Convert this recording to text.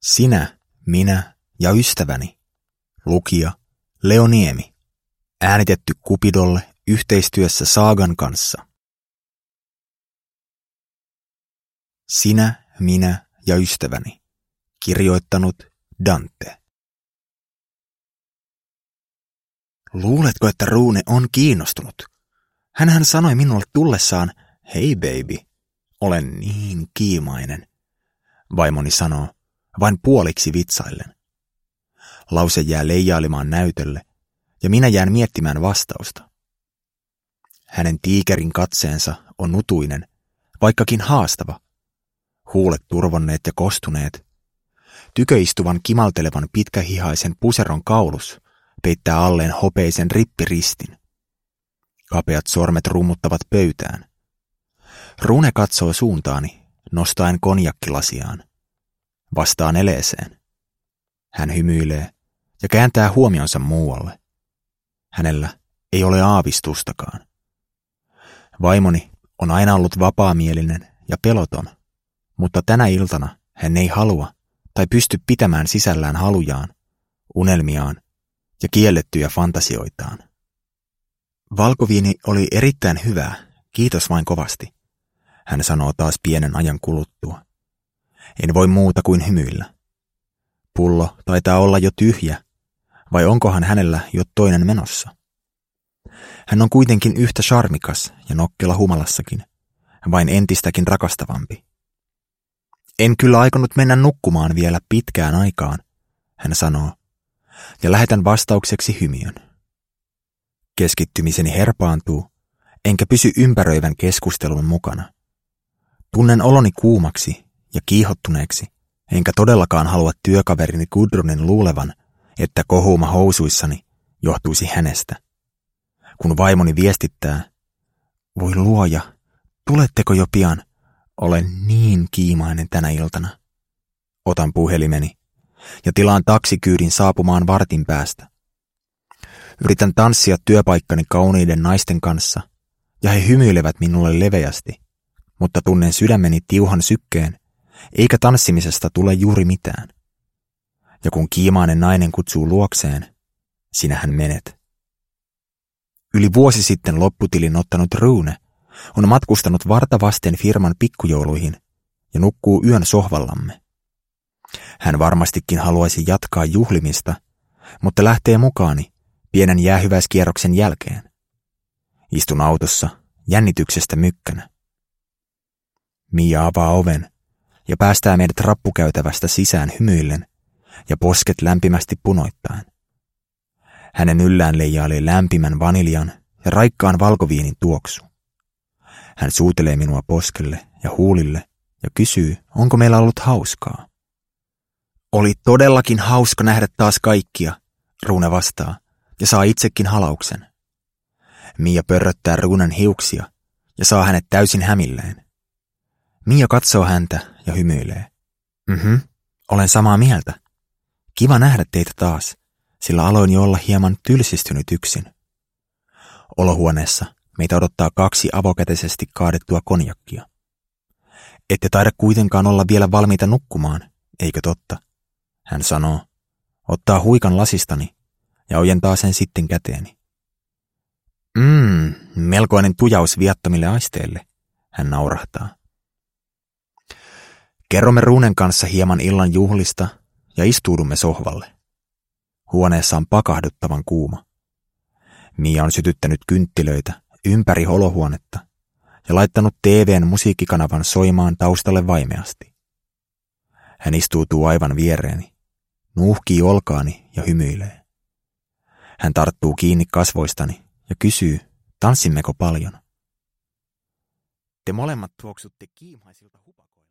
Sinä, minä ja ystäväni. Lukija Leo Niemi. Äänitetty Cupidolle yhteistyössä Saagan kanssa. Sinä, minä ja ystäväni. Kirjoittanut Dante. Luuletko, että Rune on kiinnostunut? Hänhän sanoi minulle tullessaan, hei baby, olen niin kiimainen. Vaimoni sanoo, vain puoliksi vitsaillen. Lause jää leijailemaan näytölle, ja minä jään miettimään vastausta. Hänen tiikerin katseensa on nutuinen, vaikkakin haastava. Huulet turvonneet ja kostuneet. Tyköistuvan kimaltelevan pitkähihaisen puseron kaulus peittää alleen hopeisen rippiristin. Kapeat sormet rummuttavat pöytään. Rune katsoo suuntaani, nostaen konjakkilasiaan. Vastaan eleeseen. Hän hymyilee ja kääntää huomionsa muualle. Hänellä ei ole aavistustakaan. Vaimoni on aina ollut vapaamielinen ja peloton, mutta tänä iltana hän ei halua tai pysty pitämään sisällään halujaan, unelmiaan ja kiellettyjä fantasioitaan. Valkoviini oli erittäin hyvää, kiitos vain kovasti, hän sanoo taas pienen ajan kuluttua. En voi muuta kuin hymyillä. Pullo taitaa olla jo tyhjä, vai onkohan hänellä jo toinen menossa? Hän on kuitenkin yhtä charmikas ja nokkela humalassakin, vain entistäkin rakastavampi. En kyllä aikonut mennä nukkumaan vielä pitkään aikaan, hän sanoo, ja lähetän vastaukseksi hymiön. Keskittymiseni herpaantuu, enkä pysy ympäröivän keskustelun mukana. Tunnen oloni kuumaksi ja kiihottuneeksi, enkä todellakaan halua työkaverini Gudrunin luulevan, että kohuuma housuissani johtuisi hänestä. Kun vaimoni viestittää, voi luoja, tuletteko jo pian? Olen niin kiimainen tänä iltana. Otan puhelimeni ja tilaan taksikyydin saapumaan vartin päästä. Yritän tanssia työpaikkani kauniiden naisten kanssa, ja he hymyilevät minulle leveästi, mutta tunnen sydämeni tiuhan sykkeen, eikä tanssimisesta tule juuri mitään. Ja kun kiimainen nainen kutsuu luokseen, sinähän menet. Yli vuosi sitten lopputilin ottanut Rune on matkustanut varta vasten firman pikkujouluihin ja nukkuu yön sohvallamme. Hän varmastikin haluaisi jatkaa juhlimista, mutta lähtee mukaani pienen jäähyväiskierroksen jälkeen. Istun autossa jännityksestä mykkänä. Mia avaa oven ja päästää meidät rappukäytävästä sisään hymyillen ja posket lämpimästi punoittaen. Hänen yllään leijailee lämpimän vaniljan ja raikkaan valkoviinin tuoksu. Hän suutelee minua poskelle ja huulille ja kysyy, onko meillä ollut hauskaa. Oli todellakin hauska nähdä taas kaikkia, Rune vastaa ja saa itsekin halauksen. Mia pörröttää Runen hiuksia ja saa hänet täysin hämilleen. Mia katsoo häntä ja hymyilee. Olen samaa mieltä. Kiva nähdä teitä taas, sillä aloin jo olla hieman tylsistynyt yksin. Olohuoneessa meitä odottaa 2 avokätisesti kaadettua konjakkia. Ette taida kuitenkaan olla vielä valmiita nukkumaan, eikö totta? Hän sanoo, ottaa huikan lasistani ja ojentaa sen sitten käteeni. Melkoinen tujaus viattomille aisteille, hän naurahtaa. Kerromme Runen kanssa hieman illan juhlista ja istuudumme sohvalle. Huoneessa on pakahduttavan kuuma. Mia on sytyttänyt kynttilöitä ympäri olohuonetta ja laittanut TV:n musiikkikanavan soimaan taustalle vaimeasti. Hän istuutuu aivan viereeni, nuuhkii olkaani ja hymyilee. Hän tarttuu kiinni kasvoistani ja kysyy, tanssimmeko paljon. Te molemmat tuoksutte kiimaisilta hupakoilta.